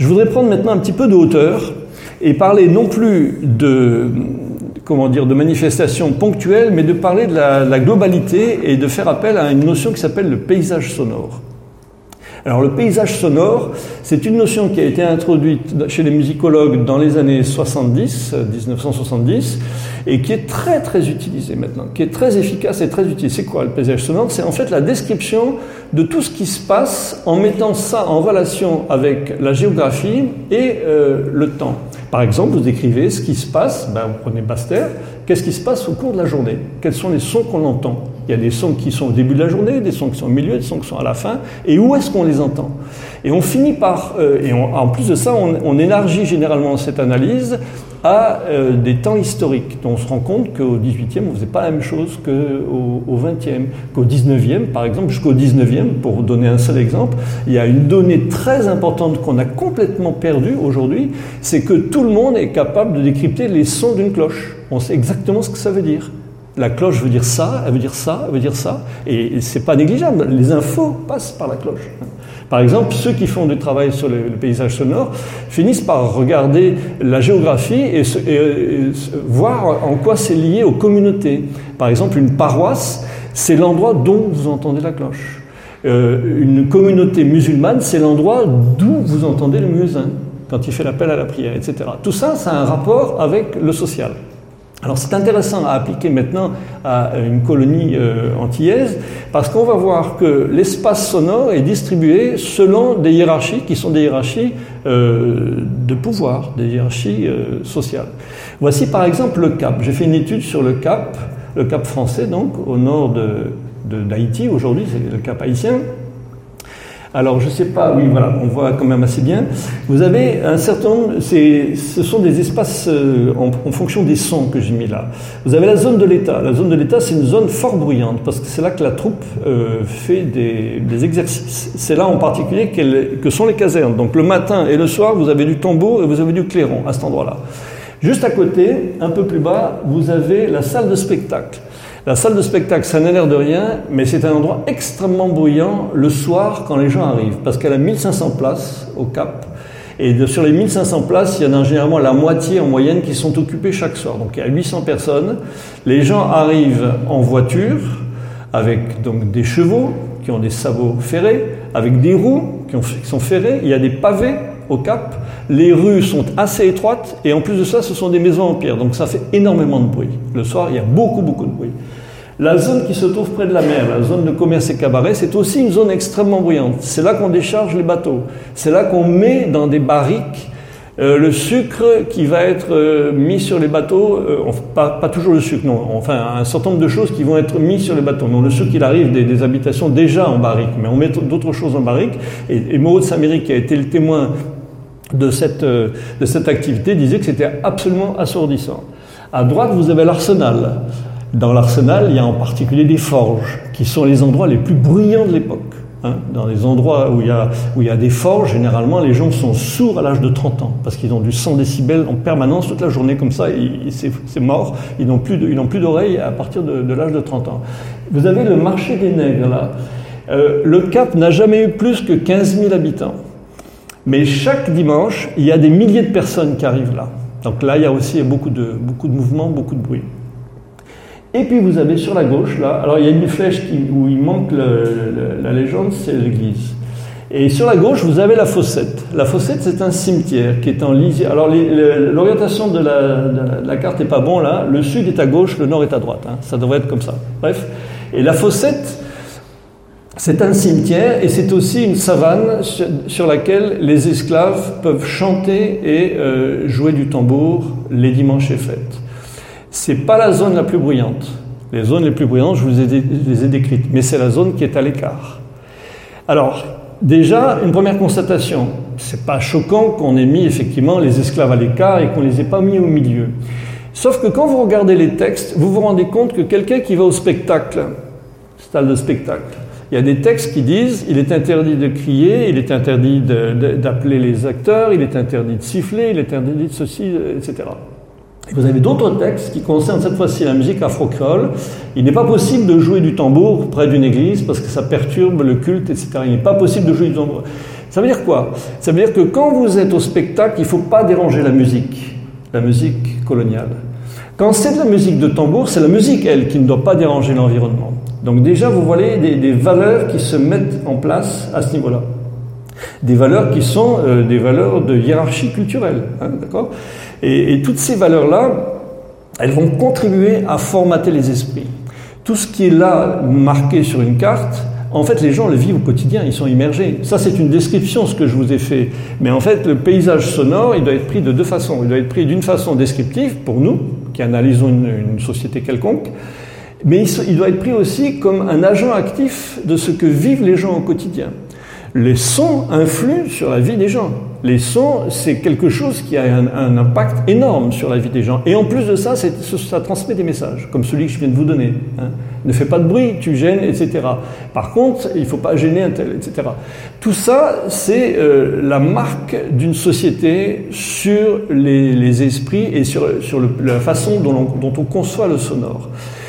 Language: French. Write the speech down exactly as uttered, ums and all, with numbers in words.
voudrais prendre maintenant un petit peu de hauteur et parler non plus de, comment dire, de manifestations ponctuelles, mais de parler de la, la globalité et de faire appel à une notion qui s'appelle le paysage sonore. Alors le paysage sonore, c'est une notion qui a été introduite chez les musicologues dans les années soixante-dix, dix-neuf cent soixante-dix, et qui est très très utilisée maintenant, qui est très efficace et très utile. C'est quoi le paysage sonore? C'est en fait la description de tout ce qui se passe en mettant ça en relation avec la géographie et euh, le temps. Par exemple, vous décrivez ce qui se passe, ben, vous prenez Basse-Terre, qu'est-ce qui se passe au cours de la journée? Quels sont les sons qu'on entend? Il y a des sons qui sont au début de la journée, des sons qui sont au milieu, des sons qui sont à la fin, et où est-ce qu'on les entend? Et on finit par, euh, et on, en plus de ça, on, on élargit généralement cette analyse à euh, des temps historiques. Donc on se rend compte qu'au dix-huitième, on ne faisait pas la même chose qu'au au vingtième, qu'au dix-neuvième, par exemple, jusqu'au dix-neuvième, pour donner un seul exemple. Il y a une donnée très importante qu'on a complètement perdue aujourd'hui, c'est que tout le monde est capable de décrypter les sons d'une cloche. On sait exactement ce que ça veut dire. La cloche veut dire ça, elle veut dire ça, elle veut dire ça, et c'est pas négligeable. Les infos passent par la cloche. Par exemple, ceux qui font du travail sur le, le paysage sonore finissent par regarder la géographie et, se, et, et voir en quoi c'est lié aux communautés. Par exemple, une paroisse, c'est l'endroit dont vous entendez la cloche. Euh, une communauté musulmane, c'est l'endroit d'où vous entendez le muezzin quand il fait l'appel à la prière, et cetera. Tout ça, ça a un rapport avec le social. Alors c'est intéressant à appliquer maintenant à une colonie euh, antillaise parce qu'on va voir que l'espace sonore est distribué selon des hiérarchies qui sont des hiérarchies euh, de pouvoir, des hiérarchies euh, sociales. Voici par exemple le Cap. J'ai fait une étude sur le Cap, le Cap français donc au nord de, de, d'Haïti. Aujourd'hui c'est le Cap haïtien. Alors, je ne sais pas, oui, voilà, on voit quand même assez bien. Vous avez un certain nombre, c'est, ce sont des espaces euh, en, en fonction des sons que j'ai mis là. Vous avez la zone de l'État. La zone de l'État, c'est une zone fort bruyante, parce que c'est là que la troupe euh, fait des, des exercices. C'est là en particulier que sont les casernes. Donc, le matin et le soir, vous avez du tambour et vous avez du clairon à cet endroit-là. Juste à côté, un peu plus bas, vous avez la salle de spectacle. La salle de spectacle, ça n'a l'air de rien, mais c'est un endroit extrêmement bruyant le soir quand les gens arrivent, parce qu'elle a mille cinq cents places au Cap, et de, sur les mille cinq cents places, il y en a généralement la moitié en moyenne qui sont occupées chaque soir. Donc il y a huit cents personnes, les gens arrivent en voiture, avec donc des chevaux qui ont des sabots ferrés, avec des roues qui, ont, qui sont ferrées, il y a des pavés au Cap, les rues sont assez étroites, et en plus de ça, ce sont des maisons en pierre, donc ça fait énormément de bruit. Le soir, il y a beaucoup, beaucoup de bruit. La zone qui se trouve près de la mer, la zone de commerce et cabaret, c'est aussi une zone extrêmement bruyante. C'est là qu'on décharge les bateaux. C'est là qu'on met dans des barriques euh, le sucre qui va être euh, mis sur les bateaux. Euh, pas, pas toujours le sucre, non. Enfin, un certain nombre de choses qui vont être mises sur les bateaux. Non, le sucre, il arrive des, des habitations déjà en barrique, mais on met d'autres choses en barrique. Et, et Moreau de Saint-Méry, qui a été le témoin de cette, euh, de cette activité, disait que c'était absolument assourdissant. À droite, vous avez l'arsenal. Dans l'arsenal, il y a en particulier des forges, qui sont les endroits les plus bruyants de l'époque. Hein. Dans les endroits où il, y a, où il y a des forges, généralement, les gens sont sourds à l'âge de trente ans, parce qu'ils ont du cent décibels en permanence, toute la journée comme ça, et, et c'est, c'est mort. Ils n'ont plus, de, ils n'ont plus d'oreilles à partir de, de l'âge de trente ans. Vous avez le marché des nègres, là. Euh, le Cap n'a jamais eu plus que quinze mille habitants. Mais chaque dimanche, il y a des milliers de personnes qui arrivent là. Donc là, il y a aussi beaucoup de, beaucoup de mouvements, beaucoup de bruit. Et puis vous avez sur la gauche, là, alors il y a une flèche qui, où il manque le, le, la légende, c'est l'église. Et sur la gauche, vous avez la Fossette. La Fossette, c'est un cimetière qui est en lisière. Alors les, les, l'orientation de la, de, la, de la carte n'est pas bon là. Le sud est à gauche, le nord est à droite. Hein. Ça devrait être comme ça. Bref. Et la Fossette, c'est un cimetière et c'est aussi une savane sur, sur laquelle les esclaves peuvent chanter et euh, jouer du tambour les dimanches et fêtes. C'est pas la zone la plus bruyante. Les zones les plus bruyantes, je vous ai, dé, les ai décrites, mais c'est la zone qui est à l'écart. Alors, déjà, une première constatation, c'est pas choquant qu'on ait mis effectivement les esclaves à l'écart et qu'on les ait pas mis au milieu. Sauf que quand vous regardez les textes, vous vous rendez compte que quelqu'un qui va au spectacle, salle de spectacle, il y a des textes qui disent il est interdit de crier, il est interdit de, de, d'appeler les acteurs, il est interdit de siffler, il est interdit de ceci, et cetera. Et vous avez d'autres textes qui concernent cette fois-ci la musique afro-créole. Il n'est pas possible de jouer du tambour près d'une église parce que ça perturbe le culte, et cetera. Il n'est pas possible de jouer du tambour. Ça veut dire quoi? Ça veut dire que quand vous êtes au spectacle, il ne faut pas déranger la musique, la musique coloniale. Quand c'est de la musique de tambour, c'est la musique, elle, qui ne doit pas déranger l'environnement. Donc déjà, vous voyez des, des valeurs qui se mettent en place à ce niveau-là. Des valeurs qui sont euh, des valeurs de hiérarchie culturelle, hein, d'accord? Et, et toutes ces valeurs-là, elles vont contribuer à formater les esprits. Tout ce qui est là, marqué sur une carte, en fait, les gens le vivent au quotidien, ils sont immergés. Ça, c'est une description, ce que je vous ai fait. Mais en fait, le paysage sonore, il doit être pris de deux façons. Il doit être pris d'une façon descriptive, pour nous, qui analysons une, une société quelconque, mais il, il doit être pris aussi comme un agent actif de ce que vivent les gens au quotidien. Les sons influent sur la vie des gens. Les sons, c'est quelque chose qui a un, un impact énorme sur la vie des gens. Et en plus de ça, c'est, ça transmet des messages, comme celui que je viens de vous donner. Hein. Ne fais pas de bruit, tu gênes, et cetera. Par contre, il ne faut pas gêner un tel, et cetera. Tout ça, c'est euh, la marque d'une société sur les, les esprits et sur, sur le, la façon dont on, dont on conçoit le sonore.